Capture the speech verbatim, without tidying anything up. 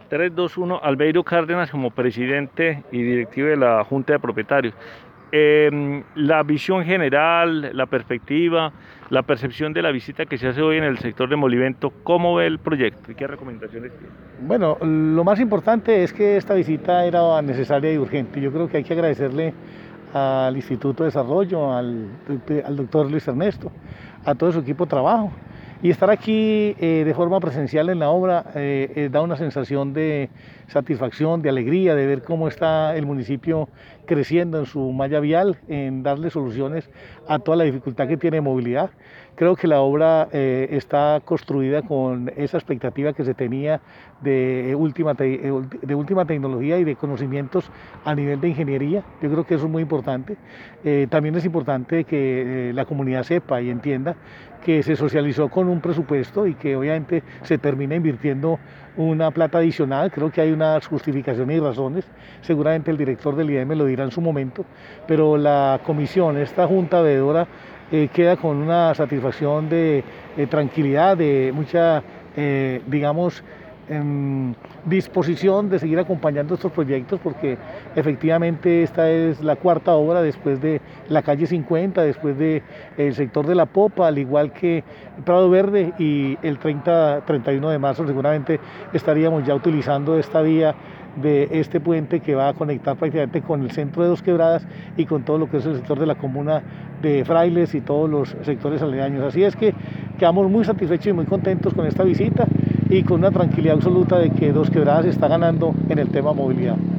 tres, dos, uno, Albeiro Cárdenas como presidente y directivo de la Junta de Propietarios. Eh, la visión general, la perspectiva, la percepción de la visita que se hace hoy en el sector de Molivento, ¿cómo ve el proyecto y qué recomendaciones tiene? Bueno, lo más importante es que esta visita era necesaria y urgente. Yo creo que hay que agradecerle al Instituto de Desarrollo, al, al doctor Luis Ernesto, a todo su equipo de trabajo. Y estar aquí eh, de forma presencial en la obra eh, eh, da una sensación de satisfacción, de alegría, de ver cómo está el municipio creciendo en su malla vial, en darle soluciones a toda la dificultad que tiene de movilidad. Creo que la obra eh, está construida con esa expectativa que se tenía de última, de última tecnología y de conocimientos a nivel de ingeniería. Yo creo que eso es muy importante. Eh, también es importante que eh, la comunidad sepa y entienda que se socializó con un presupuesto y que obviamente se termina invirtiendo una plata adicional. Creo que hay unas justificaciones y razones, seguramente el director del I E M lo dirá en su momento, pero la comisión, esta junta veedora, eh, queda con una satisfacción de, de tranquilidad, de mucha, eh, digamos, en disposición de seguir acompañando estos proyectos, porque efectivamente esta es la cuarta obra después de la calle cincuenta, después del de sector de la Popa, al igual que Prado Verde, y el treinta, treinta y uno de marzo seguramente estaríamos ya utilizando esta vía de este puente que va a conectar prácticamente con el centro de Dos Quebradas y con todo lo que es el sector de la comuna de Frailes y todos los sectores aledaños. Así es que quedamos muy satisfechos y muy contentos con esta visita y con una tranquilidad absoluta de que Dos Quebradas está ganando en el tema movilidad.